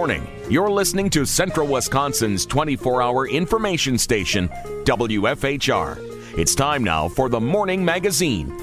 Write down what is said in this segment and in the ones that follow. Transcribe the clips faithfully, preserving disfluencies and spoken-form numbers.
morning. You're listening to Central Wisconsin's twenty-four hour information station, W F H R. It's time now for the Morning Magazine.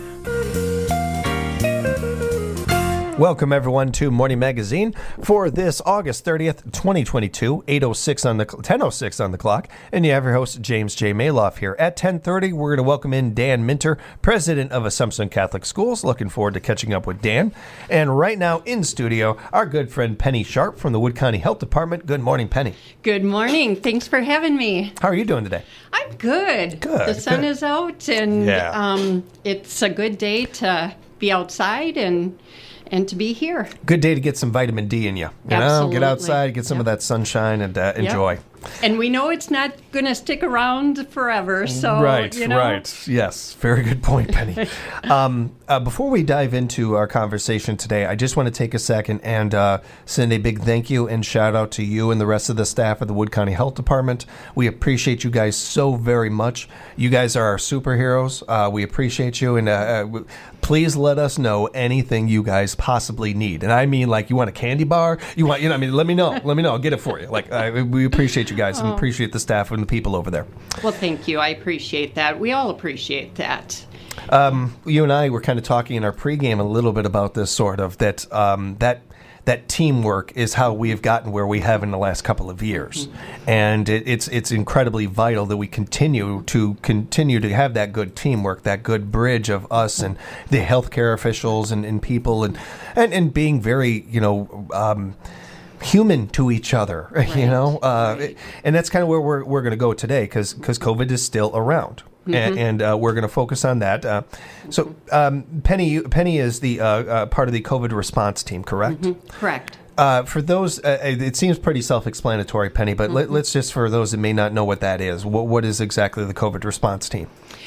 Welcome, everyone, to Morning Magazine for this August thirtieth, twenty twenty-two, eight oh six on the ten oh six on the clock. And you have your host, James J. Maloff, here. At ten thirty, we're going to welcome in Dan Minter, president of Assumption Catholic Schools. Looking forward to catching up with Dan. And right now in studio, our good friend Penny Sharp from the Wood County Health Department. Good morning, Penny. Good morning. Thanks for having me. How are you doing today? I'm good. Good. The sun good. is out, and Yeah. um, it's a good day to be outside and and to be here. Good day to get some vitamin D in you. You Absolutely. know, get outside, get some Yep. of that sunshine, and uh, enjoy. Yep. And we know it's not going to stick around forever, so, right, you know. right. Yes, very good point, Penny. um, uh, before we dive into our conversation today, I just want to take a second and uh, send a big thank you and shout out to you and the rest of the staff at the Wood County Health Department. We appreciate you guys so very much. You guys are our superheroes. Uh, we appreciate you, and uh, uh, please let us know anything you guys possibly need. And I mean, like, you want a candy bar? You want, you know, I mean, let me know. Let me know. I'll get it for you. Like, uh, we appreciate you guys and Oh. appreciate the staff and the people over there. Well, thank you. I appreciate that. We all appreciate that. Um, you and I were kind of talking in our pregame a little bit about this sort of that um, that that teamwork is how we have gotten where we have in the last couple of years, mm-hmm. and it, it's it's incredibly vital that we continue to continue to have that good teamwork, that good bridge of us and the healthcare officials and, and people and, and and being very you know. Um, human to each other, right. you know, uh, right. and that's kind of where we're we're going to go today because because COVID is still around, mm-hmm. and, and uh, we're going to focus on that. Uh, so, um, Penny, you, Penny is the uh, uh, part of the COVID response team, correct? Mm-hmm. Correct. Uh, for those, uh, it seems pretty self-explanatory, Penny, but mm-hmm. let, let's just, for those that may not know what that is, what what is exactly the COVID response team?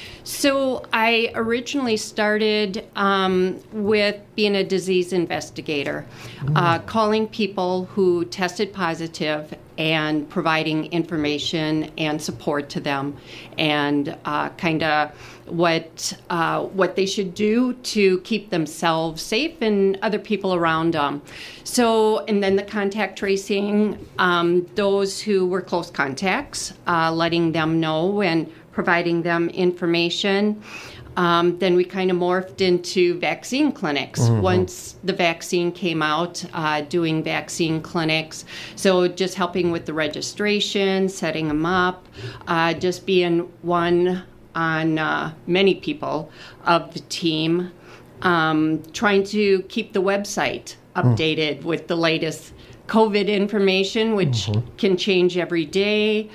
So I originally started um, with being a disease investigator, mm. uh, calling people who tested positive and providing information and support to them, and uh, kind of what uh, what they should do to keep themselves safe and other people around them. So, and then the contact tracing, um, those who were close contacts, uh, letting them know and providing them information. Um, then we kind of morphed into vaccine clinics mm-hmm. once the vaccine came out, uh, doing vaccine clinics. So just helping with the registration, setting them up, uh, just being one on uh, many people of the team, um, trying to keep the website updated mm. with the latest COVID information, which mm-hmm. can change every day.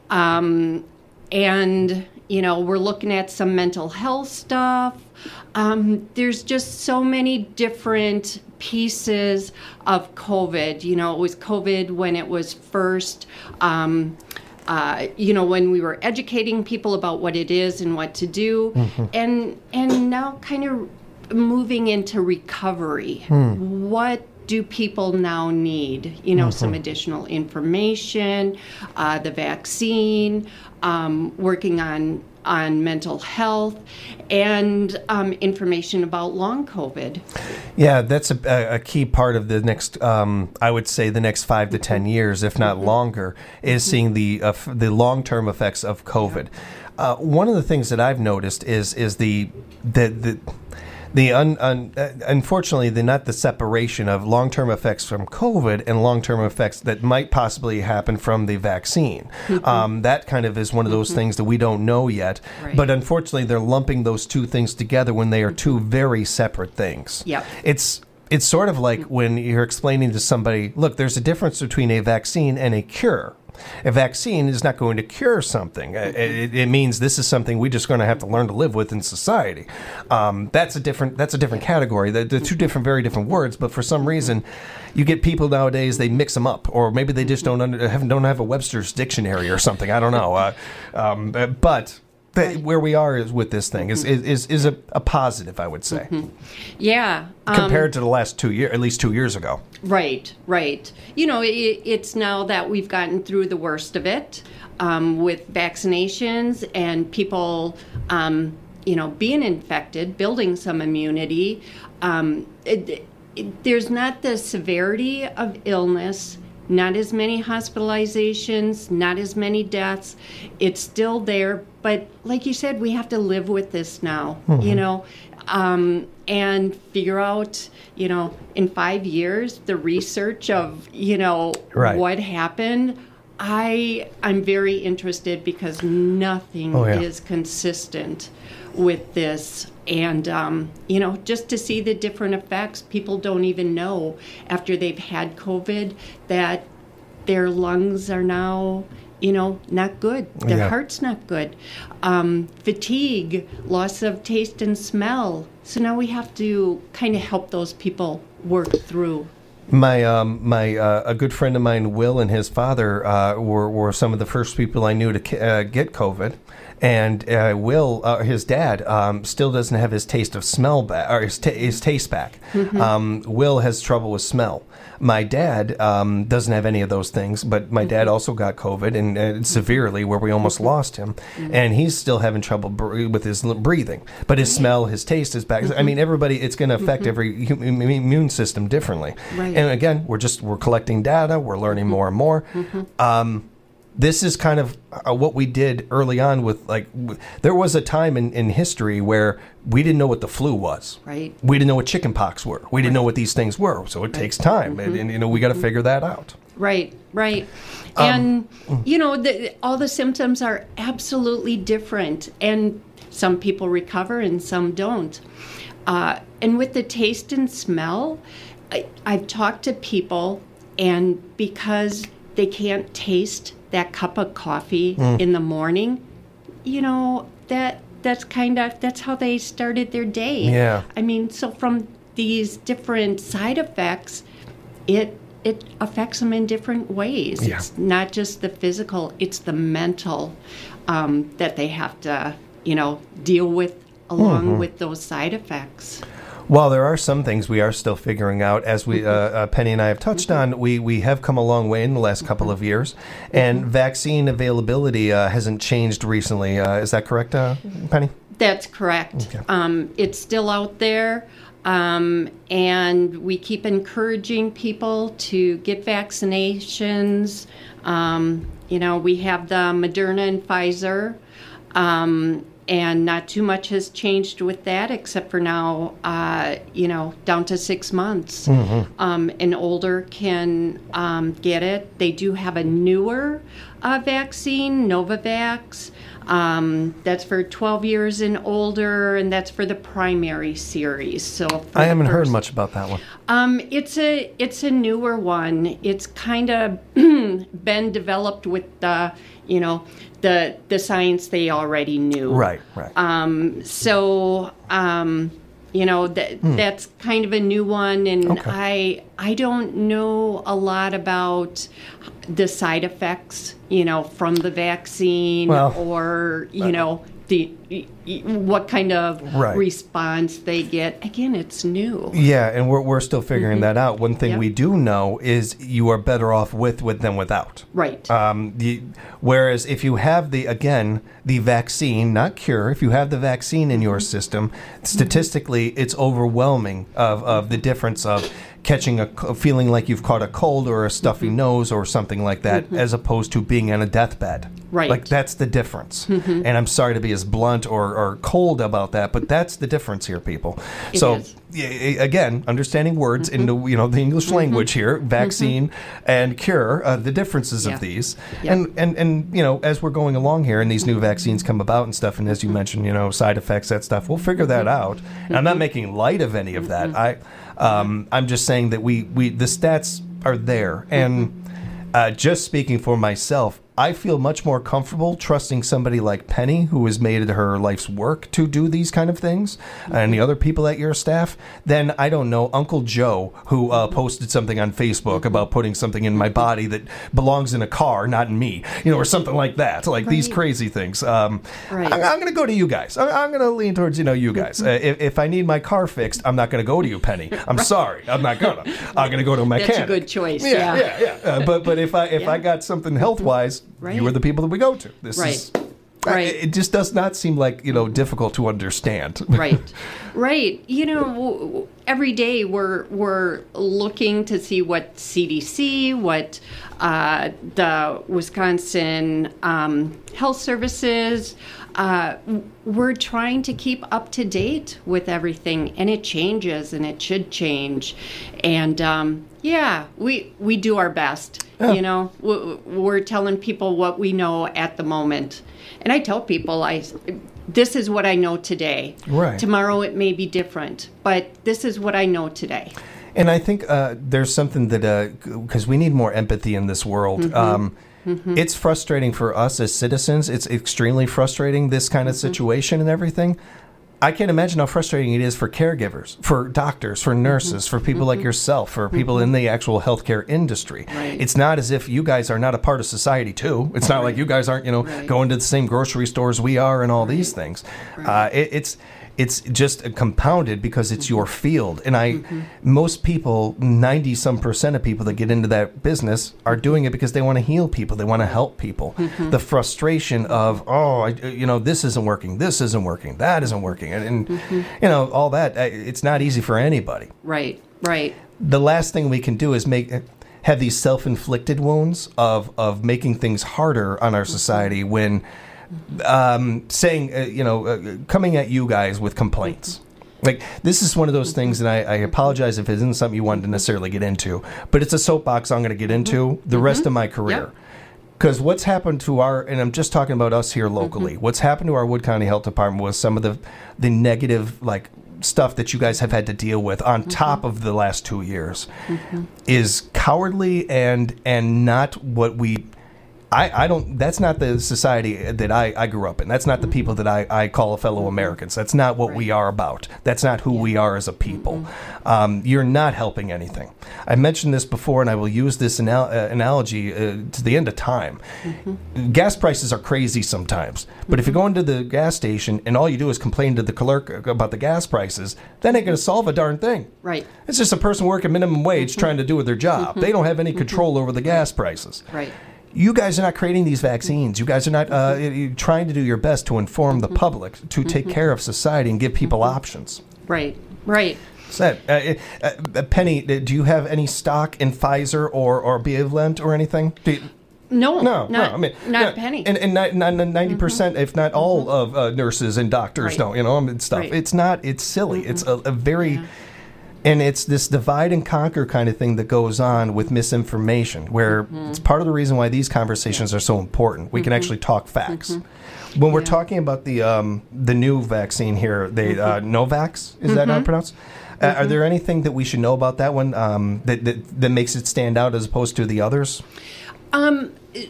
Um, And, you know, we're looking at some mental health stuff. Um, there's just so many different pieces of COVID. You know, it was COVID when it was first, um, uh, you know, when we were educating people about what it is and what to do. Mm-hmm. And, and now kind of moving into recovery. Hmm. What do people now need? You know, mm-hmm. some additional information, uh, the vaccine, um, working on on mental health, and um, information about long COVID. Yeah, that's a, a key part of the next, um, I would say, the next five to ten years, if not mm-hmm. longer, is mm-hmm. seeing the uh, the long-term effects of COVID. Yeah. Uh, one of the things that I've noticed is is the the the The un, un, uh, unfortunately, the not the separation of long-term effects from COVID and long-term effects that might possibly happen from the vaccine. Mm-hmm. Um, that kind of is one of those mm-hmm. things that we don't know yet. Right. But unfortunately, they're lumping those two things together when they are two very separate things. Yep. It's it's sort of like when you're explaining to somebody, look, there's a difference between a vaccine and a cure. A vaccine is not going to cure something. It, it means this is something we're just going to have to learn to live with in society. Um, that's a different. That's a different category. They're, they're two different, very different words. But for some reason, you get people nowadays, they mix them up, or maybe they just don't under, have, don't have a Webster's dictionary or something. I don't know. Uh, um, but. The, where we are is with this thing is is, is, is a, a positive, I would say. Mm-hmm. Yeah. Um, compared to the last two years, at least two years ago. Right, right. You know, it, it's now that we've gotten through the worst of it um, with vaccinations and people, um, you know, being infected, building some immunity. Um, it, it, there's not the severity of illness not as many hospitalizations, not as many deaths. It's still there, but like you said, we have to live with this now, mm-hmm. you know, um, and figure out, you know, in five years, the research of, you know, right. what happened. I, I'm very interested because nothing oh, yeah. is consistent with this. And, um, you know, just to see the different effects, people don't even know after they've had COVID that their lungs are now, you know, not good. Their yeah. heart's not good. Um, fatigue, loss of taste and smell. So now we have to kind of help those people work through. My um, my uh, a good friend of mine, Will, and his father uh, were were some of the first people I knew to uh, get COVID, and uh, Will, uh, his dad, um, still doesn't have his taste of smell back or his, ta- his taste back. Mm-hmm. Um, Will has trouble with smell. My dad um, doesn't have any of those things, but my dad also got COVID and uh, severely, where we almost lost him, mm-hmm. and he's still having trouble br- with his breathing. But his smell, his taste is back. Mm-hmm. I mean, everybody, it's going to affect mm-hmm. every hum- immune system differently. Right. And again, we're just we're collecting data, we're learning more and more. Mm-hmm. Um, this is kind of uh, what we did early on with, like, w- there was a time in, in history where we didn't know what the flu was. Right. We didn't know what chickenpox were. We didn't right. know what these things were. So it right. takes time. Mm-hmm. And, and, you know, we got to figure that out. Right, right. Um, and, you know, the, all the symptoms are absolutely different. And some people recover and some don't. Uh, and with the taste and smell, I, I've talked to people, and because they can't taste that cup of coffee mm. in the morning, you know, that that's kind of, that's how they started their day. Yeah. I mean, so from these different side effects, it it affects them in different ways. Yeah. It's not just the physical, it's the mental um, that they have to, you know, deal with along mm-hmm. with those side effects. Well, there are some things we are still figuring out. As we, uh, uh, Penny and I have touched on, we, we have come a long way in the last couple of years, and mm-hmm. vaccine availability uh, hasn't changed recently. Uh, is that correct, uh, Penny? That's correct. Okay. Um, it's still out there, um, and we keep encouraging people to get vaccinations. Um, you know, we have the Moderna and Pfizer. Um, And not too much has changed with that, except for now, uh, you know, down to six months. Mm-hmm. Um, and older can um, get it. They do have a newer uh, vaccine, Novavax. Um, that's for twelve years and older, and that's for the primary series. So I haven't first, heard much about that one. Um, it's a it's a newer one. It's kind of been developed with the, you know, the the science they already knew. Right, right. Um, so, um, you know, th- hmm. that's kind of a new one, and okay. I I don't know a lot about the side effects, you know, from the vaccine, well, or you uh, know, the what kind of right. response they get. Again, it's new. Yeah, and we're we're still figuring mm-hmm. that out. One thing yep. we do know is you are better off with with than without. Right. Um, the, whereas if you have the again the vaccine, not cure, if you have the vaccine in your system, statistically it's overwhelming of of the difference of catching a feeling like you've caught a cold or a stuffy mm-hmm. nose or something like that, mm-hmm. as opposed to being on a deathbed. Right. Like, that's the difference. Mm-hmm. And I'm sorry to be as blunt or, or cold about that, but that's the difference here, people. It so, is. y- understanding understanding words mm-hmm. in the, you know, the English mm-hmm. language here, vaccine mm-hmm. and cure, uh, the differences yeah. of these. Yeah. And, and, and, you know, as we're going along here and these new vaccines come about and stuff, and as you mentioned, you know, side effects, that stuff, we'll figure that out. And I'm not making light of any of that. I... Um, I'm just saying that we, we the stats are there, and uh, just speaking for myself, I feel much more comfortable trusting somebody like Penny, who has made it her life's work to do these kind of things, and the other people at your staff, than, I don't know, Uncle Joe, who uh, posted something on Facebook about putting something in my body that belongs in a car, not in me, you know, or something like that, like right. these crazy things. Um, right. I, I'm going to go to you guys. I, I'm going to lean towards, you know, you guys. Uh, if, if I need my car fixed, I'm not going to go to you, Penny. I'm right. sorry. I'm not going to. I'm going to go to a mechanic. That's a good choice. Yeah, yeah, yeah. yeah. Uh, but but if I if yeah. I got something health-wise, Right. you are the people that we go to. This right. is Right. I, it just does not seem like, you know, difficult to understand. Right. Right. You know, every day we're we're looking to see what C D C, what uh, the Wisconsin um, Health Services, uh, we're trying to keep up to date with everything, and it changes, and it should change. And um, yeah, we we do our best. Yeah. You know, we're telling people what we know at the moment. And I tell people, I, this is what I know today. Right. Tomorrow it may be different, but this is what I know today. And I think uh, there's something that, because uh, we need more empathy in this world. Mm-hmm. Um, mm-hmm. It's frustrating for us as citizens. It's extremely frustrating, this kind of mm-hmm. situation and everything. I can't imagine how frustrating it is for caregivers, for doctors, for nurses, mm-hmm. for people mm-hmm. like yourself, for people mm-hmm. in the actual healthcare industry. Right. It's not as if you guys are not a part of society, too. It's not right. like you guys aren't, you know, right. going to the same grocery stores we are and all right. these things. Right. Uh, it, it's... It's just compounded because it's your field. And I, mm-hmm. most people, ninety some percent of people that get into that business are doing it because they want to heal people. They want to help people. Mm-hmm. The frustration of, oh, I, you know, this isn't working. This isn't working. That isn't working. And, and mm-hmm. you know, all that, it's not easy for anybody. Right, right. The last thing we can do is make have these self-inflicted wounds of, of making things harder on our society when... Um, saying, uh, you know, uh, coming at you guys with complaints. Like, this is one of those things, and I, I apologize if it isn't something you wanted to necessarily get into, but it's a soapbox I'm going to get into the mm-hmm. rest of my career. Because yep. what's happened to our, and I'm just talking about us here locally, mm-hmm. what's happened to our Wood County Health Department was some of the, the negative, like, stuff that you guys have had to deal with on mm-hmm. top of the last two years mm-hmm. is cowardly and and not what we... I, I don't, that's not the society that I, I grew up in. That's not the people that I, I call fellow Americans. That's not what right. we are about. That's not who yeah. we are as a people. Mm-hmm. Um, you're not helping anything. I mentioned this before, and I will use this anal- uh, analogy uh, to the end of time. Mm-hmm. Gas prices are crazy sometimes. But mm-hmm. if you go into the gas station and all you do is complain to the clerk about the gas prices, that ain't going to solve a darn thing. Right. It's just a person working minimum wage mm-hmm. trying to do their job. Mm-hmm. They don't have any mm-hmm. control over the gas prices. Right. You guys are not creating these vaccines. You guys are not uh, you're trying to do your best to inform the public, to mm-hmm. take care of society and give people mm-hmm. options. Right, right. So, uh, uh, Penny, do you have any stock in Pfizer or, or Bivalent or anything? Do you, no, no, not, no. I mean, not no, a penny. And, and ninety percent, mm-hmm. if not all, of uh, nurses and doctors right. don't, you know, and stuff. Right. It's not, it's silly. Mm-hmm. It's a, a very... Yeah. And it's this divide and conquer kind of thing that goes on with misinformation, where mm-hmm. it's part of the reason why these conversations yeah. are so important. We mm-hmm. can actually talk facts. Mm-hmm. When we're yeah. talking about the um, the new vaccine here, the uh, Novavax, is mm-hmm. that how it's pronounced? Uh, mm-hmm. Are there anything that we should know about that one um, that, that that makes it stand out as opposed to the others? Um.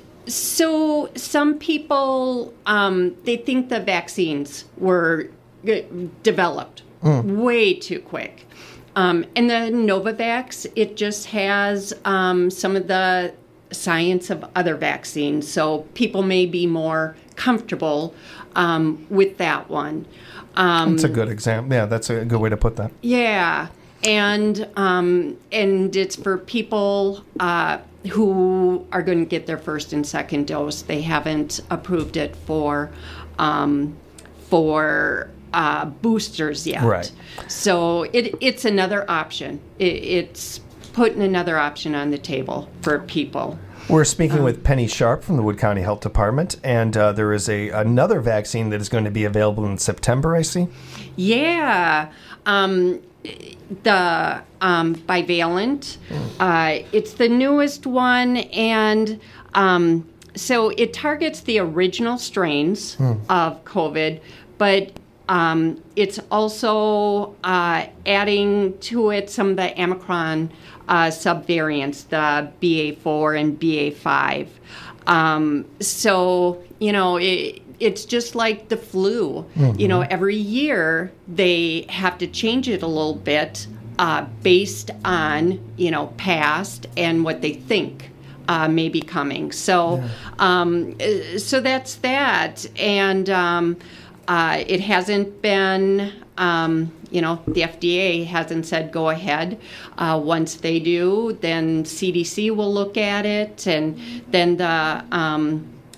So some people um, they think the vaccines were developed mm. way too quick. Um, and the Novavax, it just has um, some of the science of other vaccines, so people may be more comfortable um, with that one. Um, that's a good example. Yeah, that's a good way to put that. Yeah, and um, and it's for people uh, who are going to get their first and second dose. They haven't approved it for um, for. Uh, boosters yet. Right. So it, it's another option. It, it's putting another option on the table for people. We're speaking um, with Penny Sharp from the Wood County Health Department, and uh, there is a another vaccine that is going to be available in September, I see. Yeah. Um, the um, bivalent. Mm. Uh, it's the newest one, and um, so it targets the original strains mm. of COVID, but Um, it's also uh, adding to it some of the Omicron uh, subvariants, the B A four and B A five. Um, so, you know, it, it's just like the flu. Mm-hmm. You know, every year they have to change it a little bit uh, based on, you know, past and what they think uh, may be coming. So, yeah. um, so that's that. And um Uh, it hasn't been, um, you know, the F D A hasn't said go ahead. Uh, once they do, then C D C will look at it, and then the um,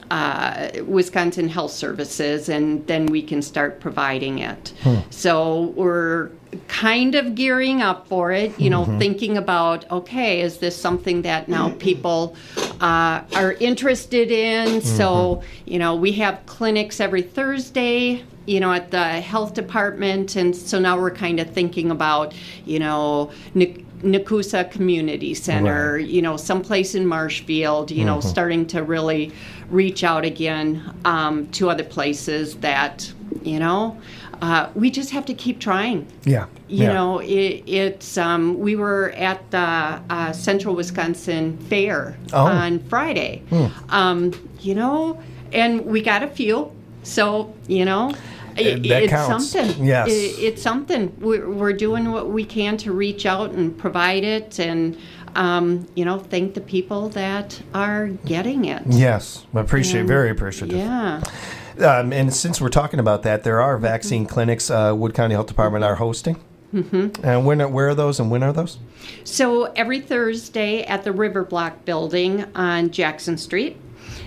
uh, Wisconsin Health Services, and then we can start providing it. Hmm. So we're kind of gearing up for it, you know, mm-hmm. thinking about, okay, is this something that now people uh, are interested in? Mm-hmm. So, you know, we have clinics every Thursday, you know, at the health department, and so now we're kind of thinking about, you know, N- Nakusa Community Center, right. you know, someplace in Marshfield, you mm-hmm. know, starting to really reach out again um, to other places that, you know, uh, we just have to keep trying. Yeah. You yeah. know, it, it's, um, we were at the uh, Central Wisconsin Fair oh. on Friday, mm. um, you know, and we got a few. So, you know, it, that it's counts. something. Yes. It, it's something. We're, we're doing what we can to reach out and provide it and, um, you know, thank the people that are getting it. Yes. I appreciate, and, very appreciative. Yeah. Um, and since we're talking about that, there are vaccine mm-hmm. clinics uh, Wood County Health Department are hosting. Mm-hmm. And when, where are those and when are those? So every Thursday at the River Block building on Jackson Street.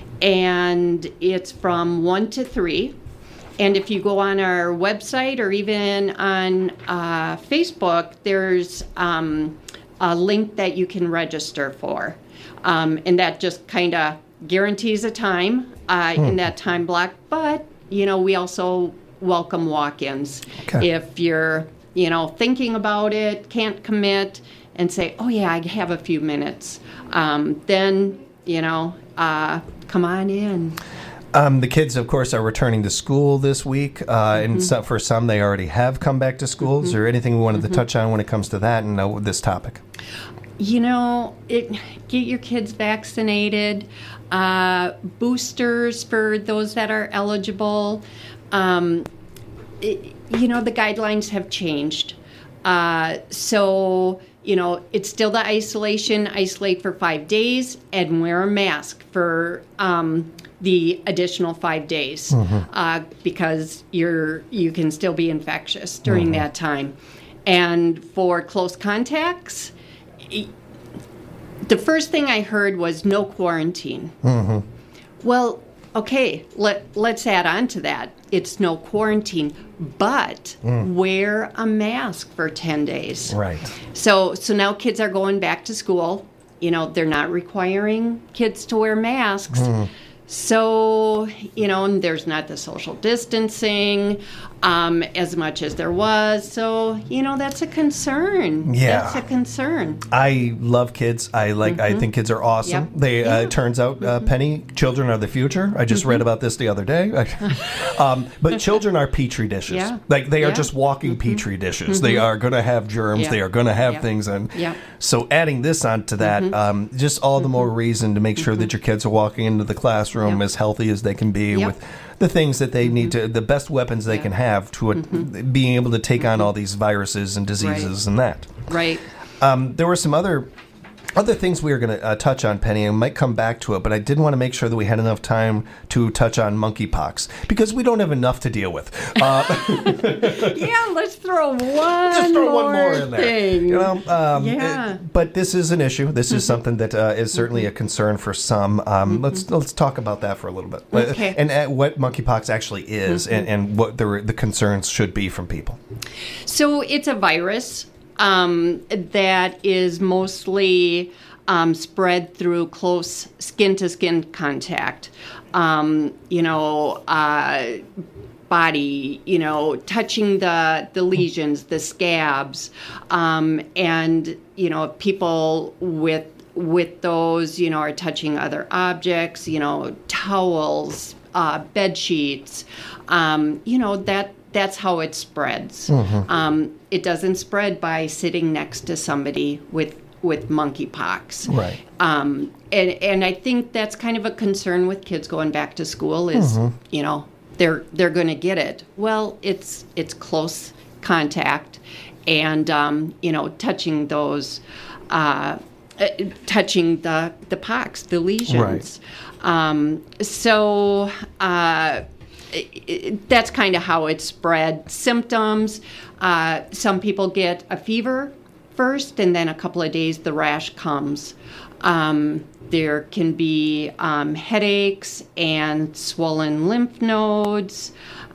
And it's from one to three. And if you go on our website or even on uh, Facebook, there's um, a link that you can register for. Um, and that just kind of guarantees a time uh, hmm. in that time block. But, you know, we also welcome walk-ins. Okay. If you're, you know, thinking about it, can't commit, and say, oh, yeah, I have a few minutes, um, then, you know, uh, come on in. Um, the kids, of course, are returning to school this week, uh, mm-hmm. and so, for some, they already have come back to school. Mm-hmm. Is there anything we wanted mm-hmm. to touch on when it comes to that and uh, this topic? You know, it, get your kids vaccinated, uh, boosters for those that are eligible. Um, it, you know, the guidelines have changed. Uh, so... You know, it's still the isolation, isolate for five days, and wear a mask for um, the additional five days mm-hmm. uh, because you're you can still be infectious during mm-hmm. that time. And for close contacts, the first thing I heard was no quarantine. Mm-hmm. Well, okay, let, let's add on to that. It's no quarantine, but mm. wear a mask for ten days. Right. So so now kids are going back to school. You know, they're not requiring kids to wear masks. Mm. So, you know, and there's not the social distancing um, as much as there was. So, you know, that's a concern. Yeah. That's a concern. I love kids. I like. Mm-hmm. I think kids are awesome. Yep. They yeah. uh, it turns out, uh, mm-hmm. Penny, children are the future. I just mm-hmm. read about this the other day. um, but children are petri dishes. Yeah. Like they yeah. are just walking mm-hmm. petri dishes. Mm-hmm. They are going to have germs. Yeah. They are going to have yeah. things. And yeah. so adding this onto that, mm-hmm. um, just all the mm-hmm. more reason to make sure mm-hmm. that your kids are walking into the classroom Yep. as healthy as they can be yep. with the things that they mm-hmm. need to, the best weapons they yeah. can have to mm-hmm. being able to take mm-hmm. on all these viruses and diseases right. and that. Right. Um, there were some other other things we were going to uh, touch on, Penny, and might come back to it, but I did want to make sure that we had enough time to touch on monkeypox because we don't have enough to deal with. Uh, yeah, let's throw one Just throw more one more in there. Thing. You know, um, yeah. It, but this is an issue. This is mm-hmm. something that uh, is certainly mm-hmm. a concern for some. Um, mm-hmm. Let's let's talk about that for a little bit. Okay. And uh, what monkeypox actually is mm-hmm. and, and what the, the concerns should be from people. So it's a virus um, that is mostly um, spread through close skin-to-skin contact. Um, you know, uh, body, you know, touching the, the lesions, the scabs, um, and, you know, people with with those, you know, are touching other objects, you know, towels, uh, bed sheets, um, you know, that that's how it spreads. Mm-hmm. Um, it doesn't spread by sitting next to somebody with with monkeypox. Right. Um, and and I think that's kind of a concern with kids going back to school is, mm-hmm. you know, they're they're going to get it. Well, it's it's close contact, and um, you know, touching those, uh, uh, touching the the pox, the lesions. Right. Um, so. Uh, It, it, that's kind of how it's spread. Symptoms, uh, some people get a fever first, and then a couple of days the rash comes. Um, there can be um, headaches and swollen lymph nodes.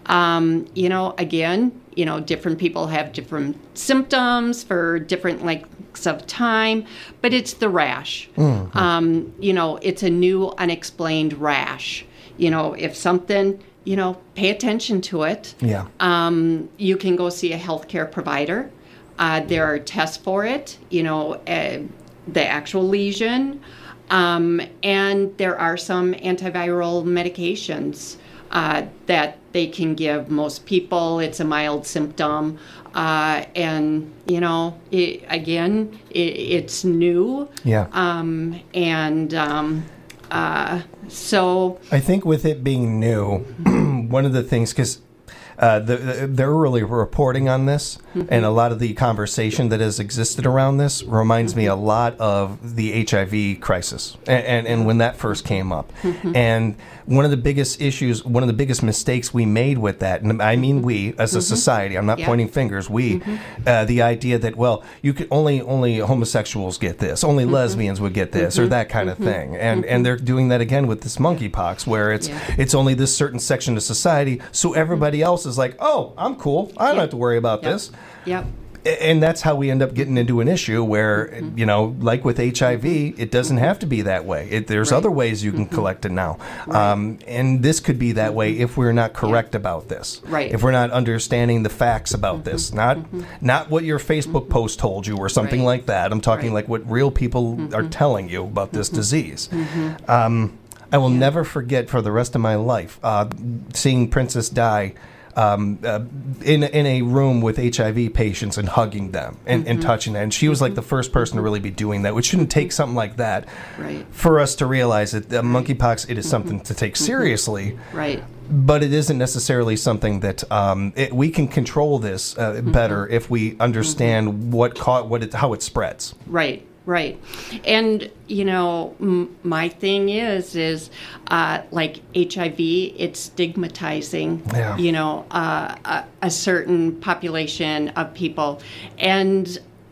Um, you know, again, you know, different people have different symptoms for different lengths of time, but it's the rash. Mm-hmm. Um, you know, it's a new unexplained rash. You know, if something, you know, pay attention to it. Yeah. Um, you can go see a healthcare provider. Uh, there are tests for it, you know, uh, the actual lesion. Um, and there are some antiviral medications uh, that they can give most people. It's a mild symptom. Uh, and, you know, it, again, it, it's new. Yeah. Um, and um, uh, so... I think with it being new, one of the things, because uh, the, the, they're really reporting on this, mm-hmm. and a lot of the conversation that has existed around this reminds mm-hmm. me a lot of the H I V crisis, and, and, and when that first came up. Mm-hmm. And one of the biggest issues, one of the biggest mistakes we made with that, and I mean we as a mm-hmm. society, I'm not yeah. pointing fingers, we, mm-hmm. uh, the idea that, well, you could only only homosexuals get this, only mm-hmm. lesbians would get this, mm-hmm. or that kind mm-hmm. of thing. And mm-hmm. and they're doing that again with this monkeypox, where it's yeah. it's only this certain section of society, so everybody mm-hmm. else is like, oh, I'm cool, I don't yep. have to worry about yep. this. Yep. And that's how we end up getting into an issue where, mm-hmm. you know, like with H I V, it doesn't have to be that way. It, there's right. other ways you can mm-hmm. collect it now. Right. Um, and this could be that mm-hmm. way if we're not correct yeah. about this. Right. If we're not understanding the facts about mm-hmm. this. Not mm-hmm. not what your Facebook mm-hmm. post told you or something right. like that. I'm talking right. like what real people mm-hmm. are telling you about this mm-hmm. disease. Mm-hmm. Um, I will yeah. never forget for the rest of my life uh, seeing Princess Di Um, uh, in in a room with H I V patients and hugging them and, mm-hmm. and touching them. And she was like the first person to really be doing that, which shouldn't take something like that right. for us to realize that uh, monkeypox, it is mm-hmm. something to take seriously. Right. But it isn't necessarily something that um, it, we can control this uh, mm-hmm. better if we understand mm-hmm. what ca- what it, how it spreads. Right. Right. And, you know, m- my thing is, is uh, like H I V, it's stigmatizing, yeah. you know, uh, a, a certain population of people. And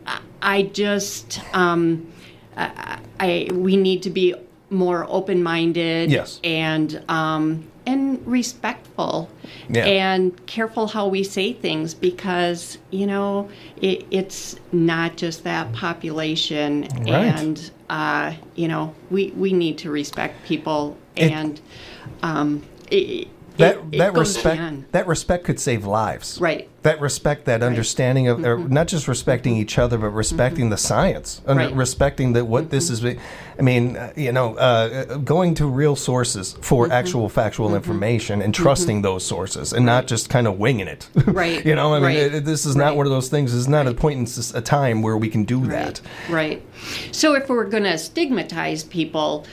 I just, um, I, I we need to be more open-minded yes. and um, and respectful yeah. and careful how we say things, because, you know, it, it's not just that population. Right. And, uh, you know, we, we need to respect people. It, and um, it, that, it, that it goes respect beyond. that respect could save lives. Right. That respect, that right. understanding of, or mm-hmm. not just respecting each other, but respecting mm-hmm. the science, and right. respecting that what mm-hmm. this is. I mean, uh, you know, uh, going to real sources for mm-hmm. actual factual mm-hmm. information and trusting mm-hmm. those sources, and right. not just kind of winging it. Right. You know, I mean, right. it, this is right. not one of those things. It's not right. a point in a time where we can do right. that. Right. So if we're going to stigmatize people,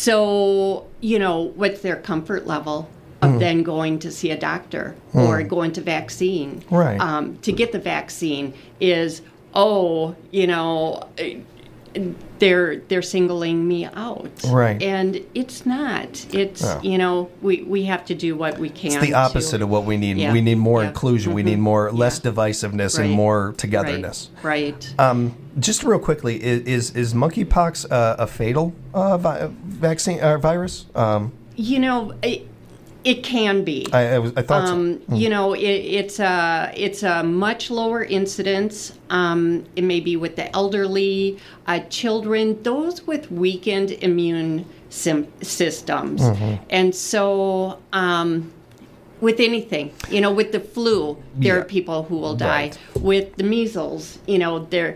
so, you know, what's their comfort level of mm. then going to see a doctor mm. or going to vaccine? Right. Um, to get the vaccine is, oh, you know, they're they're singling me out. Right. And it's not. It's, oh. you know, we, we have to do what we can. It's the opposite to, of what we need. yeah. We need more yeah. inclusion. Mm-hmm. We need more yeah. less divisiveness right. and more togetherness. Right. right. Um, just real quickly, is is, is monkeypox uh, a fatal uh, vi- vaccine uh, virus? Um, you know, it, it can be. I, I, was, I thought um, so. Mm. You know, it, it's a it's a much lower incidence. Um, it may be with the elderly, uh, children, those with weakened immune sim- systems, mm-hmm. and so. Um, With anything, you know, with the flu, there yeah. are people who will die. Right. With the measles, you know, there.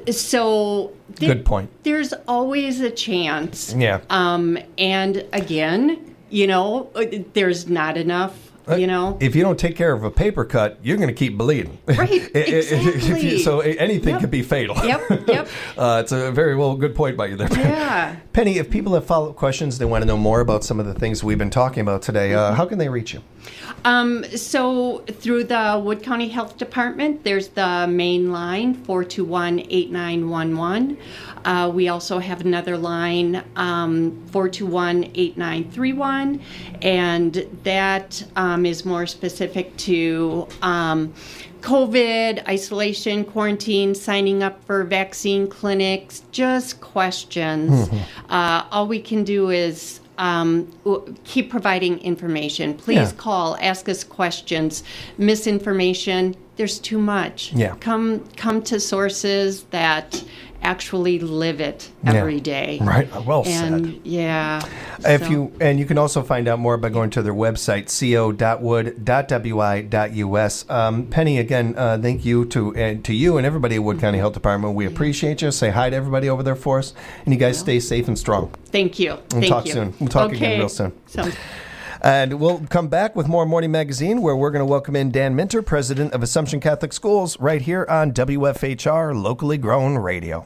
So there, good point. There's always a chance. Yeah. Um, and again, you know, there's not enough. You know, if you don't take care of a paper cut, you're going to keep bleeding. Right. Exactly. you, so anything yep. could be fatal. Yep. Yep. uh, it's a very well good point by you there. Yeah. Penny, if people have follow-up questions, they want to know more about some of the things we've been talking about today, uh, how can they reach you? Um, so through the Wood County Health Department, there's the main line, four two one, eight nine one one. Uh, we also have another line, um, four two one, eight nine three one, and that um, is more specific to um, COVID, isolation, quarantine, signing up for vaccine clinics, just questions. Mm-hmm. Uh, all we can do is um, keep providing information. Please yeah. call, ask us questions. Misinformation, there's too much. Yeah. Come, come to sources that actually live it every yeah. day. Right. Well and, said. Yeah. If so. you and you can also find out more by going to their website, co dot wood dot w i dot u s. Um, Penny, again, uh, thank you to uh, to you and everybody at Wood County Health Department. We appreciate you. Say hi to everybody over there for us, and you guys well, stay safe and strong. Thank you. We'll thank talk you. soon. We'll talk okay. again real soon. Sounds- And we'll come back with more Morning Magazine, where we're going to welcome in Dan Minter, president of Assumption Catholic Schools, right here on W F H R, locally grown radio.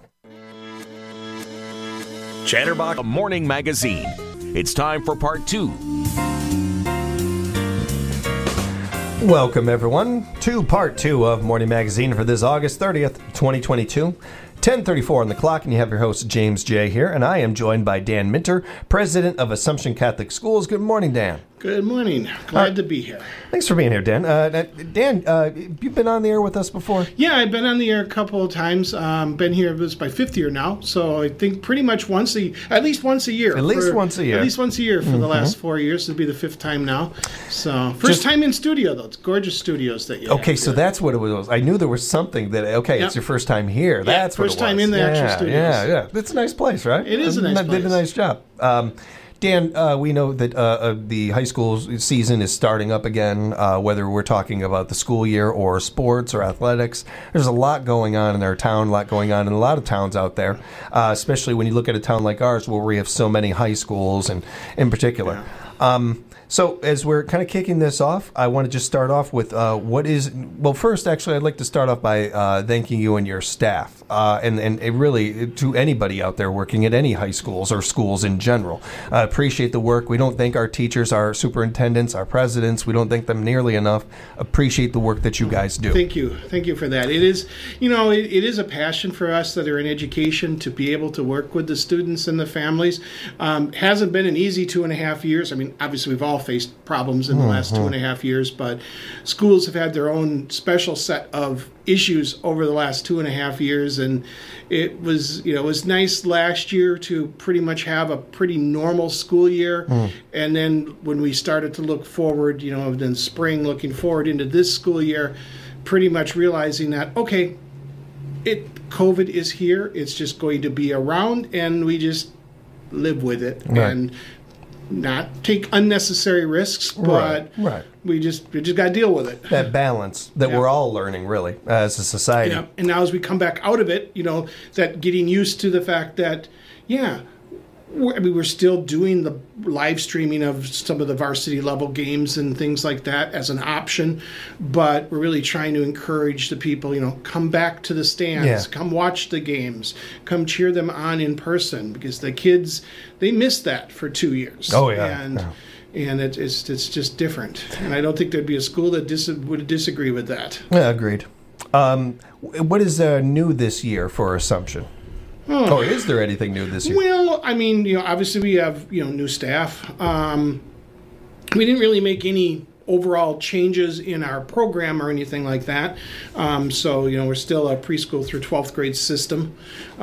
Chatterbox Morning Magazine. It's time for part two. Welcome, everyone, to part two of Morning Magazine for this August thirtieth, twenty twenty-two. ten thirty-four on the clock, and you have your host, James J. here, and I am joined by Dan Minter, president of Assumption Catholic Schools. Good morning, Dan. Good morning. Glad uh, to be here. Thanks for being here, Dan. Uh, Dan, uh, you've been on the air with us before? Yeah, I've been on the air a couple of times. Um, been here, this is my fifth year now, so I think pretty much once a, at least once a year. At least for, once a year. At least once a year for mm-hmm. the last four years. This will be the fifth time now. So first Just, time in studio, though. It's gorgeous studios that you Okay, have so here. That's what it was. I knew there was something that, okay, yep. it's your first time here. Yeah, That's first what it was. time in the yeah, actual studios. Yeah, yeah. It's a nice place, right? It is a nice did place. Did a nice job. Um, Dan, uh, we know that uh, uh, the high school season is starting up again, uh, whether we're talking about the school year or sports or athletics. There's a lot going on in our town, a lot going on in a lot of towns out there, uh, especially when you look at a town like ours where we have so many high schools and in particular. Yeah. Um, so as we're kind of kicking this off, I want to just start off with uh, what is, well, first, actually, I'd like to start off by uh, thanking you and your staff, uh, and, and it really, to anybody out there working at any high schools or schools in general. I appreciate the work. We don't thank our teachers, our superintendents, our presidents. We don't thank them nearly enough. Appreciate the work that you guys do. Thank you. Thank you for that. It is, you know, it, it is a passion for us that are in education to be able to work with the students and the families. Um, hasn't been an easy two and a half years. I mean, obviously, we've all faced problems in the last mm-hmm. two and a half years, but schools have had their own special set of issues over the last two and a half years, and it was, you know, it was nice last year to pretty much have a pretty normal school year, mm. and then when we started to look forward, you know, then spring, looking forward into this school year, pretty much realizing that, okay, it COVID is here, it's just going to be around, and we just live with it, right. and not take unnecessary risks, but right, right. we just we just got to deal with it. That balance that yeah. we're all learning, really, as a society. Yeah. And now as we come back out of it, you know, that getting used to the fact that, yeah, we're, I mean, we're still doing the live streaming of some of the varsity level games and things like that as an option, but we're really trying to encourage the people, you know, come back to the stands, yeah. come watch the games, come cheer them on in person, because the kids, they missed that for two years. Oh, yeah. And, yeah. and it, it's it's just different. And I don't think there'd be a school that dis- would disagree with that. Yeah, agreed. Um, what is uh, new this year for Assumption? Oh. Or is there anything new this year? Well, I mean, you know, obviously we have, you know, new staff. Um, we didn't really make any overall changes in our program or anything like that. Um, so, you know, we're still a preschool through twelfth grade system.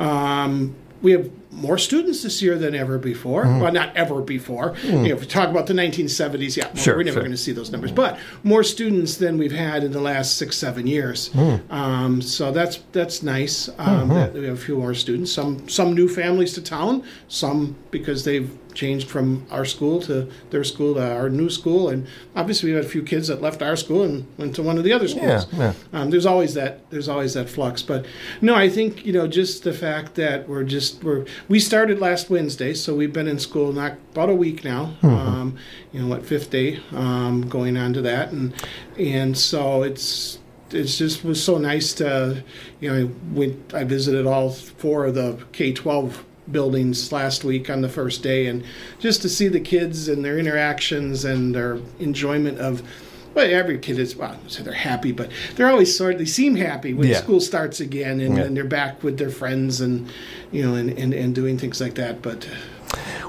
Um, we have more students this year than ever before. Mm-hmm. Well, not ever before. Mm. You know, if we talk about the nineteen seventies, yeah, well, sure, we're never sure. going to see those numbers. But more students than we've had in the last six, seven years. Mm. Um, so that's that's nice um, mm-hmm. that we have a few more students. Some some new families to town, some because they've changed from our school to their school to our new school, and obviously we had a few kids that left our school and went to one of the other schools. Yeah, yeah. Um, there's always that there's always that flux, but no, I think, you know, just the fact that we're just we're we started last Wednesday, so we've been in school not about a week now. Mm-hmm. Um, you know, what fifth day um, going on to that, and and so it's. It's just was so nice to, you know, we, I visited all four of the K twelve buildings last week on the first day, and just to see the kids and their interactions and their enjoyment of, well, every kid is, well, I don't say they're happy, but they're always sort of, they seem happy when yeah. school starts again, and, yeah. and they're back with their friends and, you know, and, and, and doing things like that. But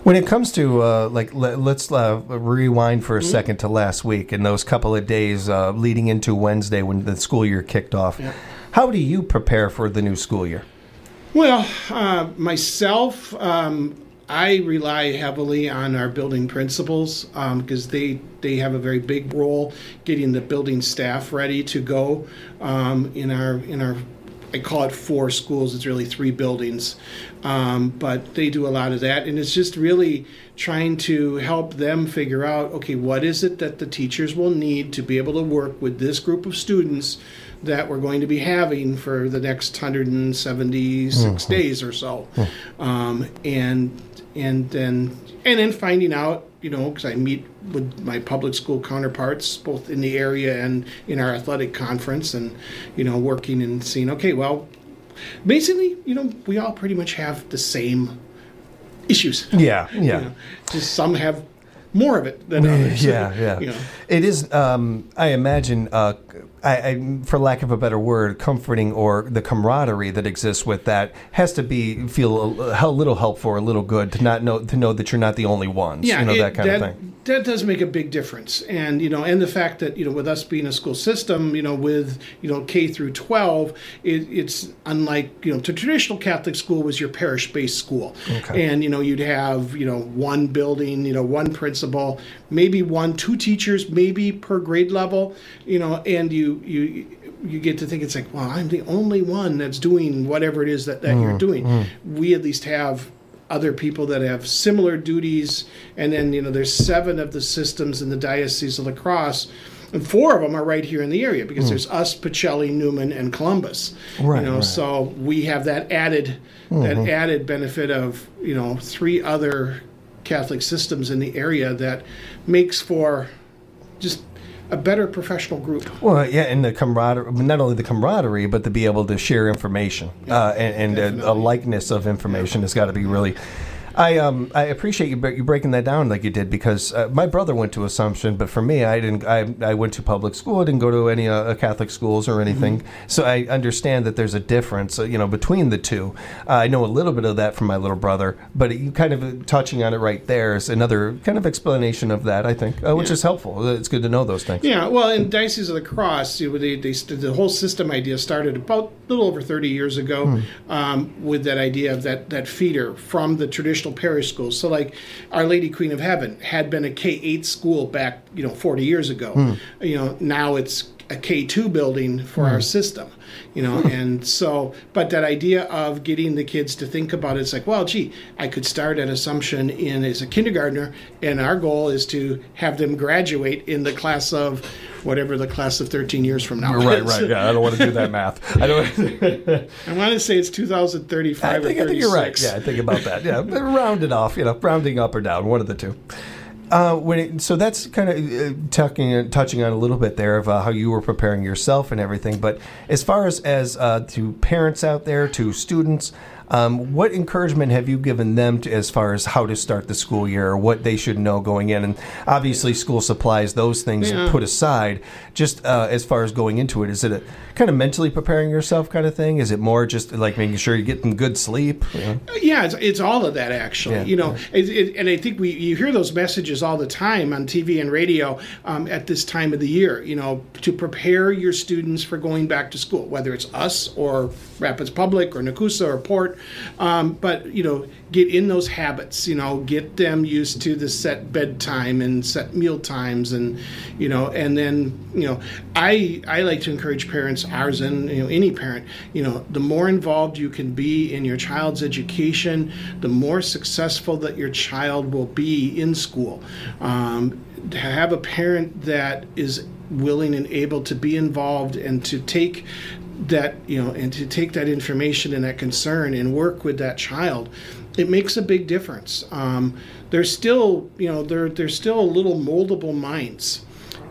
When it comes to, uh, like, let, let's uh, rewind for a mm-hmm. second to last week and those couple of days uh, leading into Wednesday when the school year kicked off. Yeah. How do you prepare for the new school year? Well, uh, myself, um, I rely heavily on our building principals because um, they, they have a very big role getting the building staff ready to go um, in our in our I call it four schools. It's really three buildings. Um, but they do a lot of that. And it's just really trying to help them figure out, okay, what is it that the teachers will need to be able to work with this group of students that we're going to be having for the next one hundred seventy-six mm-hmm. days or so. Mm-hmm. Um, and and then and then finding out, you know, because I meet with my public school counterparts, both in the area and in our athletic conference, and, you know, working and seeing, okay, well, basically, you know, we all pretty much have the same issues. Yeah, yeah. You know, just some have more of it than others. Yeah, yeah. You know. It is, um, I imagine, uh, I, I, for lack of a better word, comforting, or the camaraderie that exists with that has to be feel a, a little helpful or a little good to not know to know that you're not the only ones. Yeah, you know, it, that kind that, of thing. That does make a big difference, and you know, and the fact that, you know, with us being a school system, you know, with, you know, K through twelve, it, it's unlike, you know, the traditional Catholic school was your parish-based school, okay. And you know, you'd have, you know, one building, you know, one principal, maybe one, two teachers, maybe per grade level, you know, and you you you get to think it's like, well, I'm the only one that's doing whatever it is that, that mm, you're doing. Mm. We at least have other people that have similar duties, and then, you know, there's seven of the systems in the Diocese of La Crosse, and four of them are right here in the area because mm. there's us, Pacelli, Newman, and Columbus. Right, you know, right. So we have that added mm-hmm. that added benefit of, you know, three other Catholic systems in the area that makes for just a better professional group. Well, yeah, and the camaraderie, not only the camaraderie, but to be able to share information, yeah, uh, and, and a, a likeness of information yeah. has got to be really. I um I appreciate you you breaking that down like you did, because uh, my brother went to Assumption, but for me, I didn't. I I went to public school. I didn't go to any uh, Catholic schools or anything. Mm-hmm. So I understand that there's a difference, uh, you know, between the two. Uh, I know a little bit of that from my little brother, but you kind of touching on it right there is another kind of explanation of that, I think, uh, which yeah. is helpful. It's good to know those things. Yeah, well, in Diocese of La Crosse, you know, they, they the whole system idea started about a little over thirty years ago, mm. um, with that idea of that that feeder from the traditional parish schools. So like Our Lady Queen of Heaven had been a K eight school back, you know, forty years ago. Mm. You know, now it's a K two building for mm. our system, you know, and so, but that idea of getting the kids to think about it, it's like, well, gee, I could start at Assumption in as a kindergartner, and our goal is to have them graduate in the class of whatever the class of thirteen years from now right, is. Right, right, yeah, I don't want to do that math. I don't. I want to say it's two thousand thirty-five I think, or thirty-six. I think you're right. Yeah, I think about that. Yeah, round it off, you know, rounding up or down, one of the two. Uh, when it, so that's kind of uh, touching touching on a little bit there of uh, how you were preparing yourself and everything. But as far as as uh, to parents out there, to students, um, what encouragement have you given them to, as far as how to start the school year, or what they should know going in? And obviously, school supplies, those things yeah. put aside. Just uh, as far as going into it, is it a kind of mentally preparing yourself kind of thing? Is it more just like making sure you're getting good sleep? You know? Yeah, it's, it's all of that, actually. Yeah, you know, yeah. it, it, and I think we you hear those messages all the time on T V and radio um, at this time of the year, you know, to prepare your students for going back to school, whether it's us or Rapids Public or Nakusa or Port. Um, but, you know, get in those habits, you know, get them used to the set bedtime and set meal times, and, you know, and then, you know, I I like to encourage parents, ours and, you know, any parent, you know, the more involved you can be in your child's education, the more successful that your child will be in school. Um, to have a parent that is willing and able to be involved and to take that, you know, and to take that information and that concern and work with that child, it makes a big difference. Um, they're still, you know, they're they're still little moldable minds,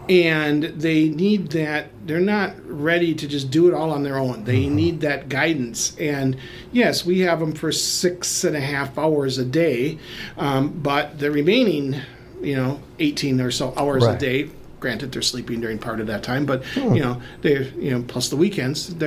and they need that. They're not ready to just do it all on their own. They mm-hmm. need that guidance. And yes, we have them for six and a half hours a day, um, but the remaining, you know, eighteen or so hours right. a day. Granted, they're sleeping during part of that time, but mm. you know, they're you know, plus the weekends, they're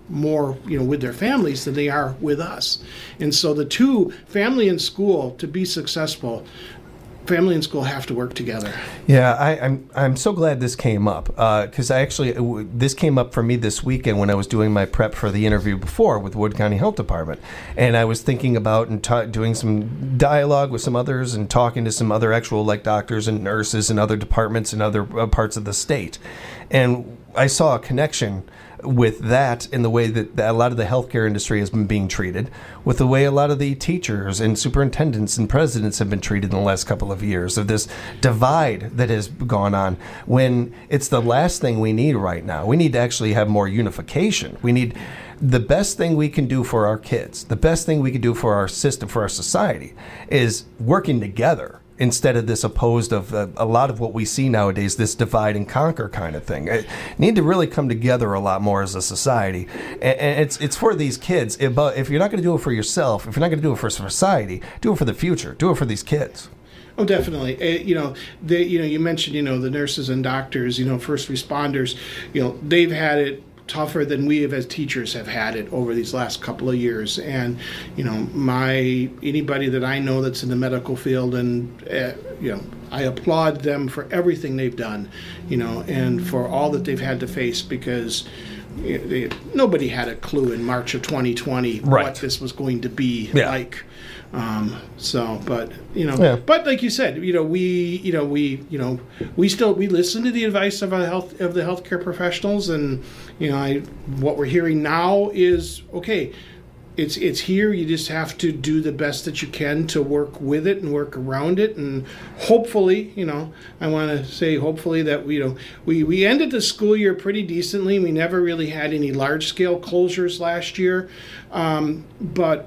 more, you know, with their families than they are with us. And so the two, family and school, to be successful, family and school have to work together. Yeah, I, I'm I'm so glad this came up because uh, I actually w- this came up for me this weekend when I was doing my prep for the interview before with Wood County Health Department, and I was thinking about and ta- doing some dialogue with some others and talking to some other actual like doctors and nurses and other departments in other uh, parts of the state, and I saw a connection with that in the way that a lot of the healthcare industry has been being treated, with the way a lot of the teachers and superintendents and presidents have been treated in the last couple of years, of this divide that has gone on, when it's the last thing we need right now. We need to actually have more unification. We need the best thing we can do for our kids, the best thing we can do for our system, for our society, is working together, instead of this opposed of uh, a lot of what we see nowadays, this divide and conquer kind of thing. I need to really come together a lot more as a society. And, and it's it's for these kids. But if you're not going to do it for yourself, if you're not going to do it for society, do it for the future. Do it for these kids. Oh, definitely. Uh, you know, they, you know, you mentioned, you know, the nurses and doctors, you know, first responders, you know, they've had it tougher than we have as teachers have had it over these last couple of years. And, you know, my anybody that I know that's in the medical field, and, uh, you know, I applaud them for everything they've done, you know, and for all that they've had to face, because you know, they, nobody had a clue in March of twenty twenty right. what this was going to be yeah. like. Um, so, but, you know, yeah. but like you said, you know, we, you know, we, you know, we still, we listen to the advice of our health, of the healthcare professionals. And, you know, I, what we're hearing now is, okay, it's, it's here. You just have to do the best that you can to work with it and work around it. And hopefully, you know, I want to say hopefully that, we, you know, we, we ended the school year pretty decently. We never really had any large scale closures last year. Um, but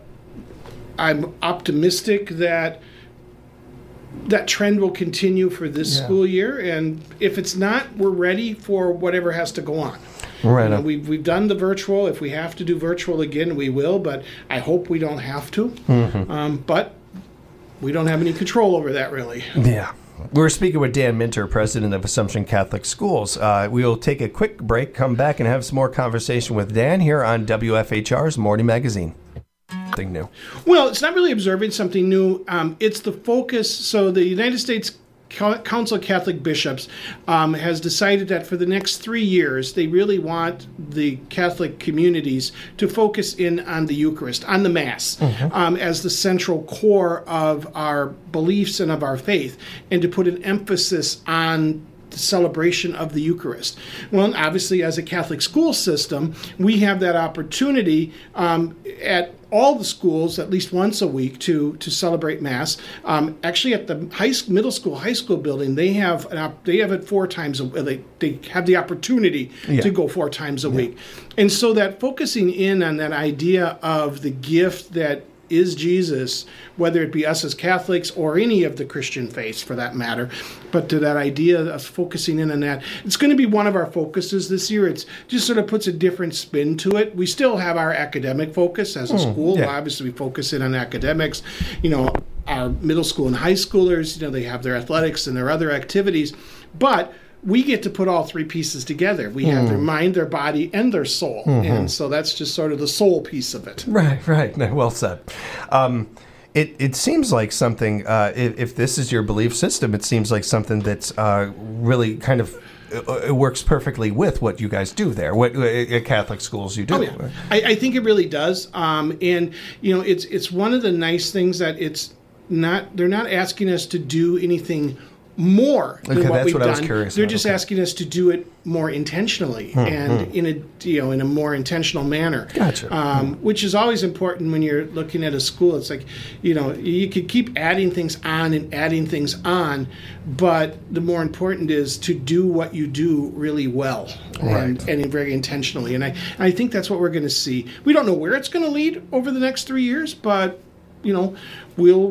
I'm optimistic that that trend will continue for this yeah. school year, and if it's not, we're ready for whatever has to go on. Right. You know, we've we've done the virtual. If we have to do virtual again, we will. But I hope we don't have to. Mm-hmm. Um, but we don't have any control over that, really. Yeah. We're speaking with Dan Minter, president of Assumption Catholic Schools. Uh, we'll take a quick break, come back, and have some more conversation with Dan here on W F H R's Morning Magazine. Something new. Well, it's not really observing something new. Um, it's the focus. So the United States Council of Catholic Bishops um, has decided that for the next three years, they really want the Catholic communities to focus in on the Eucharist, on the Mass, mm-hmm. um, as the central core of our beliefs and of our faith, and to put an emphasis on the celebration of the Eucharist. Well, obviously, as a Catholic school system, we have that opportunity um, at all the schools at least once a week to to celebrate Mass. Um, actually, at the high middle school, high school building, they have an op- they have it four times a they they have the opportunity yeah. to go four times a yeah. week, and so that focusing in on that idea of the gift that is Jesus, whether it be us as Catholics or any of the Christian faiths for that matter, but to that idea of focusing in on that. It's going to be one of our focuses this year. It's just sort of puts a different spin to it. We still have our academic focus as a mm, school. Yeah. Obviously, we focus in on academics. You know, our middle school and high schoolers, you know, they have their athletics and their other activities, but we get to put all three pieces together. We have mm. their mind, their body, and their soul. Mm-hmm. And so that's just sort of the soul piece of it. Right, right. Well said. Um, it, it seems like something, uh, if, if this is your belief system, it seems like something that's uh, really kind of it works perfectly with what you guys do there, what at Catholic schools you do. Oh, yeah. I, I think it really does. Um, and, you know, it's it's one of the nice things that it's not, they're not asking us to do anything more than okay, what that's we've what done. I was curious They're about. just okay. asking us to do it more intentionally hmm, and hmm. in a you know in a more intentional manner. Gotcha. Um, hmm. Which is always important when you're looking at a school. It's like, you know, you could keep adding things on and adding things on, but the more important is to do what you do really well right. and, and very intentionally. And I I think that's what we're going to see. We don't know where it's going to lead over the next three years, but you know, we'll.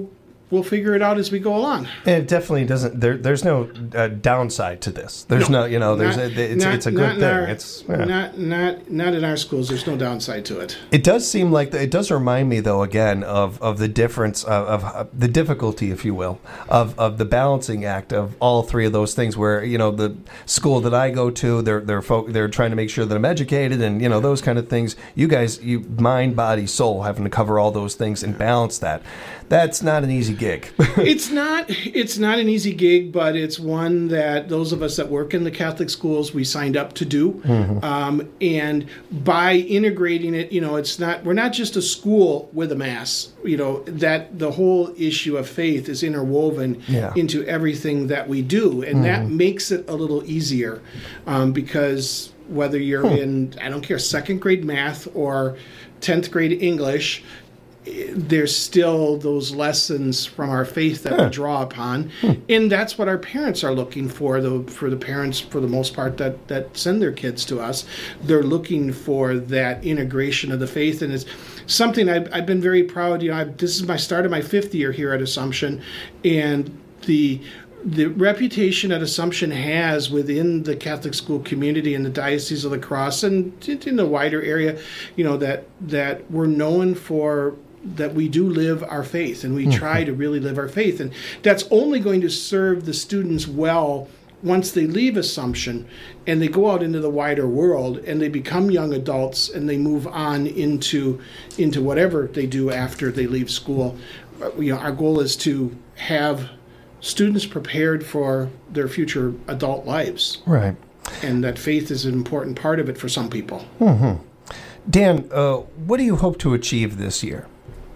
we'll figure it out as we go along. And it definitely doesn't. There, there's no uh, downside to this. There's no, no you know, there's not, a, it's, not, it's a good thing. Our, it's yeah. not not not in our schools. There's no downside to it. It does seem like the, it does remind me, though, again of, of the difference of, of uh, the difficulty, if you will, of, of the balancing act of all three of those things. Where you know the school that I go to, they're they're folk, they're trying to make sure that I'm educated, and you know those kind of things. You guys, you mind, body, soul, having to cover all those things and balance that. That's not an easy gig. It's not. It's not an easy gig, but it's one that those of us that work in the Catholic schools we signed up to do. Mm-hmm. Um, and by integrating it, you know, it's not. We're not just a school with a mass. You know, that the whole issue of faith is interwoven yeah. into everything that we do, and mm-hmm. that makes it a little easier um, because whether you're hmm. in, I don't care, second grade math or tenth grade English, there's still those lessons from our faith that huh. we draw upon, hmm. and that's what our parents are looking for. The for the parents, for the most part, that that send their kids to us, they're looking for that integration of the faith, and it's something I've, I've been very proud. You know, I've, this is my start of my fifth year here at Assumption, and the. The reputation that Assumption has within the Catholic school community in the Diocese of La Crosse and in the wider area, you know, that that we're known for, that we do live our faith, and we mm-hmm. try to really live our faith. And that's only going to serve the students well once they leave Assumption and they go out into the wider world and they become young adults and they move on into into whatever they do after they leave school. You know, our goal is to have students prepared for their future adult lives. Right. And that faith is an important part of it for some people. Mm-hmm. Dan, uh, what do you hope to achieve this year?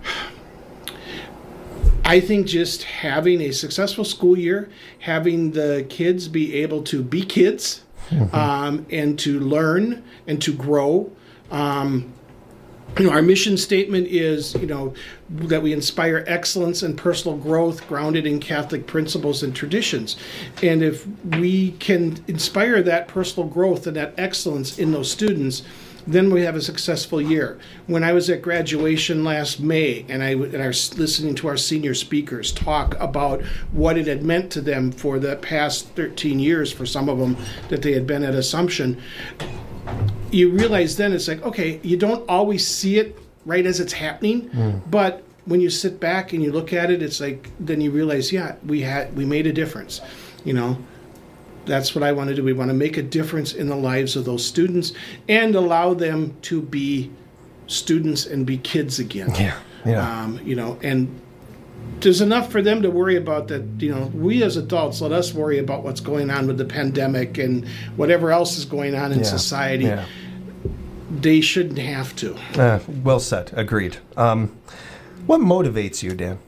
I think just having a successful school year, having the kids be able to be kids, mm-hmm. um, and to learn and to grow. Um, You know, our mission statement is, you know, that we inspire excellence and personal growth grounded in Catholic principles and traditions. And if we can inspire that personal growth and that excellence in those students, then we have a successful year. When I was at graduation last May, and I, and I was listening to our senior speakers talk about what it had meant to them for the past thirteen years, for some of them, that they had been at Assumption, you realize then it's like, okay, you don't always see it right as it's happening, mm. but when you sit back and you look at it, it's like, then you realize, yeah, we had we made a difference. You know, that's what I want to do. We want to make a difference in the lives of those students and allow them to be students and be kids again. Yeah, yeah. Um, you know, and there's enough for them to worry about that, you know, we as adults, let us worry about what's going on with the pandemic and whatever else is going on in yeah, society. Yeah. They shouldn't have to. Uh, well said. Agreed. Um, what motivates you, Dan?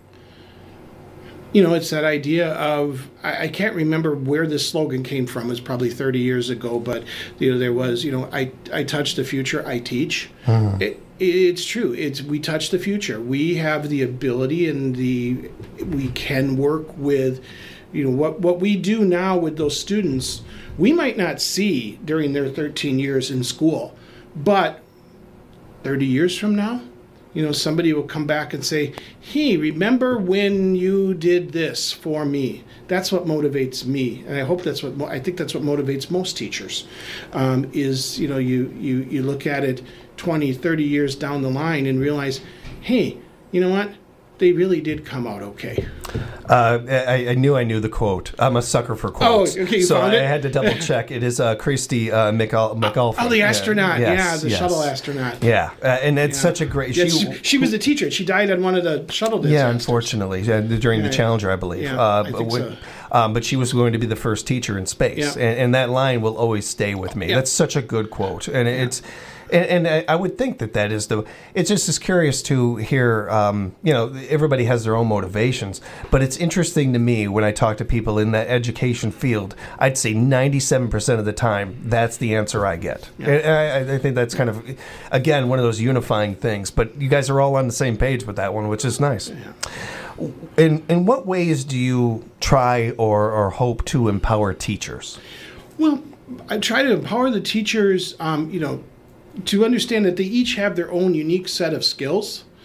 You know, it's that idea of, I, I can't remember where this slogan came from. It was probably thirty years ago, but, you know, there was, you know, I, I touch the future, I teach. Mm. It, It's true. It's we touch the future. We have the ability and the we can work with, you know, what what we do now with those students. We might not see during their thirteen years in school, but thirty years from now, you know, somebody will come back and say, "Hey, remember when you did this for me?" That's what motivates me, and I hope that's what I think that's what motivates most teachers. Um, is you know, you you you look at it twenty, thirty years down the line and realize, hey, you know what? They really did come out okay. Uh, I, I knew I knew the quote. I'm a sucker for quotes. Oh, okay, you so found I it? had to double check. It is uh, Christy uh, McAul- McAuliffe. Oh, the astronaut. Yeah, yeah yes, the yes. shuttle astronaut. Yeah, uh, and it's Yeah. such a great... Yeah, she, she, she was a teacher. She died on one of the shuttle disasters. Yeah, unfortunately, yeah, during Yeah, the Challenger, I believe. Yeah, uh, I think but, so. Um, but she was going to be the first teacher in space, Yeah. and, and that line will always stay with me. Yeah. That's such a good quote, and it's... And, and I, I would think that that is the. It's just as curious to hear. Um, you know, everybody has their own motivations, but it's interesting to me when I talk to people in that education field. I'd say ninety-seven percent of the time, that's the answer I get. Yeah. And I, I think that's kind of, again, one of those unifying things. But you guys are all on the same page with that one, which is nice. Yeah. In in what ways do you try or, or hope to empower teachers? Well, I try to empower the teachers. Um, you know. To understand that they each have their own unique set of skills,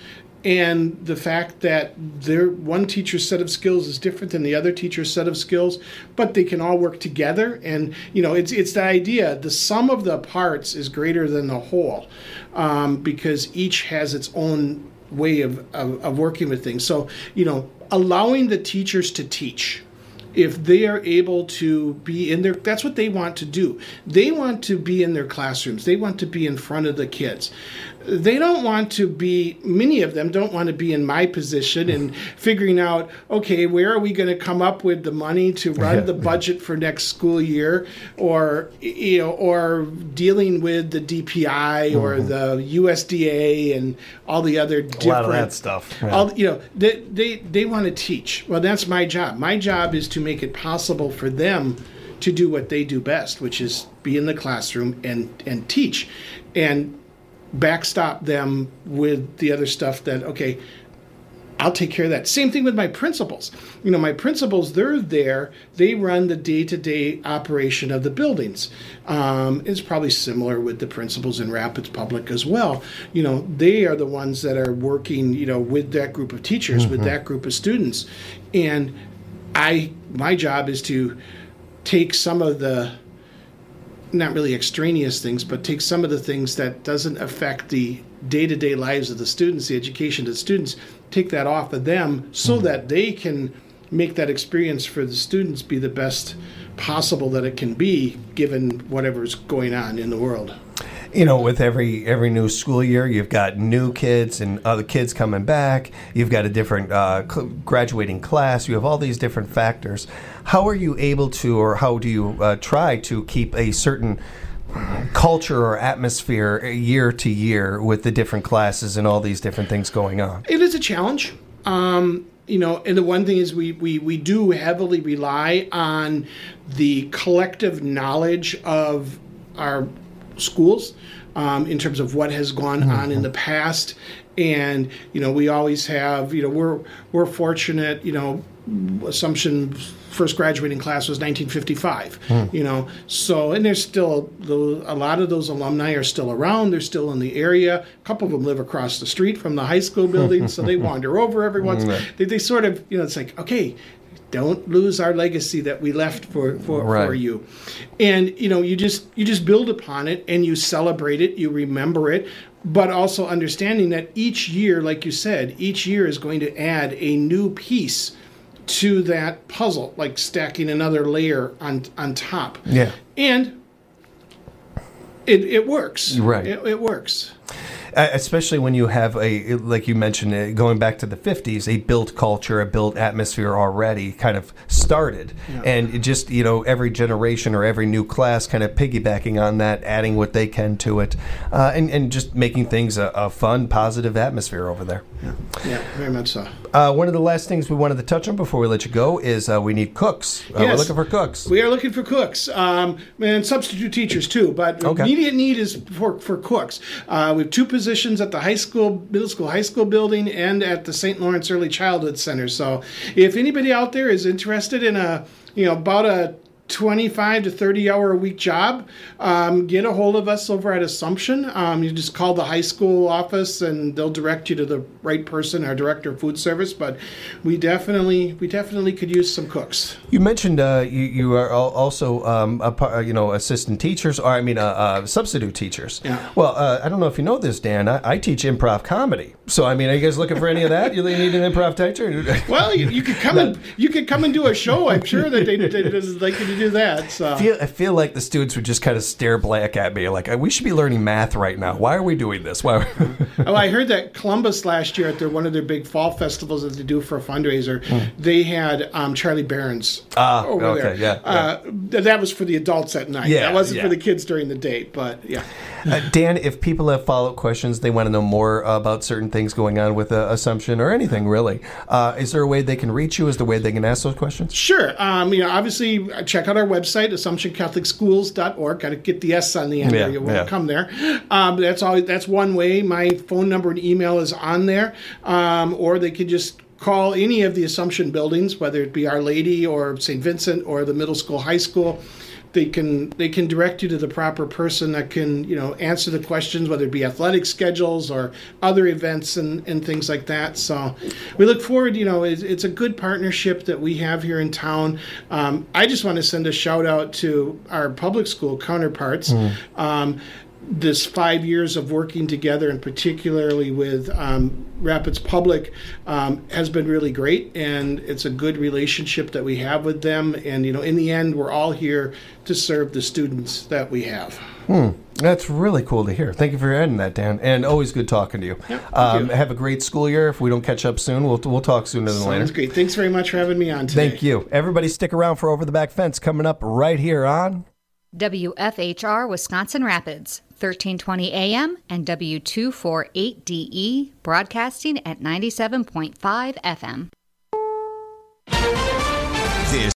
and the fact that their one teacher's set of skills is different than the other teacher's set of skills, but they can all work together. And you know, it's it's the idea: the sum of the parts is greater than the whole, um, because each has its own way of, of of working with things. So you know, allowing the teachers to teach. If they are able to be in their, that's what they want to do. They want to be in their classrooms. They want to be in front of the kids. They don't want to be, many of them don't want to be in my position and figuring out, okay, where are we going to come up with the money to run the budget for next school year, or, you know, or dealing with the D P I mm-hmm. or the U S D A and all the other different, a lot of that stuff. Yeah. All, you know, they, they, they want to teach. Well, that's my job. My job is to make it possible for them to do what they do best, which is be in the classroom and, and teach, and backstop them with the other stuff that, okay, I'll take care of that. Same thing with my principals. You know, my principals, they're there. They run the day-to-day operation of the buildings. Um, it's probably similar with the principals in Rapids Public as well. You know, they are the ones that are working, you know, with that group of teachers, mm-hmm. with that group of students. And I, my job is to take some of the, not really extraneous things, but take some of the things that doesn't affect the day-to-day lives of the students, the education of the students, take that off of them so mm-hmm. that they can make that experience for the students be the best possible that it can be, given whatever's going on in the world. You know, with every every new school year, you've got new kids and other kids coming back. You've got a different uh, cl- graduating class. You have all these different factors. How are you able to, or how do you uh, try to keep a certain culture or atmosphere year to year with the different classes and all these different things going on? It is a challenge. Um, you know, and the one thing is we, we, we do heavily rely on the collective knowledge of our schools um, in terms of what has gone mm-hmm. on in the past. And, you know, we always have, you know, we're we're fortunate, you know, Assumption first graduating class was nineteen fifty-five, mm. you know, so, and there's still, a lot of those alumni are still around. They're still in the area. A couple of them live across the street from the high school building, so they wander over every once. Mm. They, they sort of, you know, it's like, okay, don't lose our legacy that we left for, for, right. for you. And, you know, you just you just build upon it and you celebrate it, you remember it, but also understanding that each year, like you said, each year is going to add a new piece to that puzzle, like stacking another layer on on top. Yeah. And it it works. Right. It, it works. Uh, especially when you have a, like you mentioned, uh, going back to the fifties, a built culture, a built atmosphere already kind of started. Yeah. And it just, you know, every generation or every new class kind of piggybacking on that, adding what they can to it, uh, and, and just making things a, a fun, positive atmosphere over there. Yeah, yeah, very much so. Uh, one of the last things we wanted to touch on before we let you go is uh, we need cooks. Uh, yes. We're looking for cooks. We are looking for cooks, um, and substitute teachers too, but okay. immediate need is for, for cooks. Uh, we have two positions at the high school, middle school, high school building and at the Saint Lawrence Early Childhood Center. So if anybody out there is interested in a, you know, about a twenty-five to thirty hour a week job, um, get a hold of us over at Assumption. Um, you just call the high school office and they'll direct you to the right person, our director of food service. But we definitely, we definitely could use some cooks. You mentioned uh, you, you are also, um, a, you know, assistant teachers, or I mean, uh, uh, substitute teachers. Yeah. Well, uh, I don't know if you know this, Dan. I, I teach improv comedy. So, I mean, are you guys looking for any of that? You need an improv teacher? Well, you, you could come and you could come and do a show. I'm sure that they, they, they'd like you to do that. So. I feel, I feel like the students would just kind of stare blank at me, like, we should be learning math right now. Why are we doing this? Why? Oh, I heard that Columbus last year at their one of their big fall festivals that they do for a fundraiser, mm. they had um, Charlie Barron's ah, over okay, there. Yeah, uh, yeah. That was for the adults at night. Yeah, that wasn't yeah. for the kids during the day, but yeah. Uh, Dan, if people have follow-up questions, they want to know more about certain things going on with uh, Assumption or anything really, uh, is there a way they can reach you? Is there a way they can ask those questions? Sure. Um, you know, obviously, check out our website, assumption catholic schools dot org. Got to get the S on the end, yeah, or you won't yeah. come there. Um, that's all. That's one way. My phone number and email is on there, um, or they could just call any of the Assumption buildings, whether it be Our Lady or Saint Vincent or the middle school, high school. They can they can direct you to the proper person that can, you know, answer the questions, whether it be athletic schedules or other events and, and things like that. So we look forward, you know, it's, it's a good partnership that we have here in town. Um, I just want to send a shout out to our public school counterparts. Mm. Um, this five years of working together, and particularly with um, Rapids Public, um, has been really great, and it's a good relationship that we have with them. And, you know, in the end, we're all here to serve the students that we have. Hmm. That's really cool to hear. Thank you for adding that, Dan. And always good talking to you. Yeah, um, you. Have a great school year. If we don't catch up soon, we'll we'll talk sooner than Sounds later. Sounds great. Thanks very much for having me on today. Thank you. Everybody stick around for Over the Back Fence coming up right here on W F H R Wisconsin Rapids, thirteen twenty A M and W two forty-eight D E, broadcasting at ninety-seven point five F M.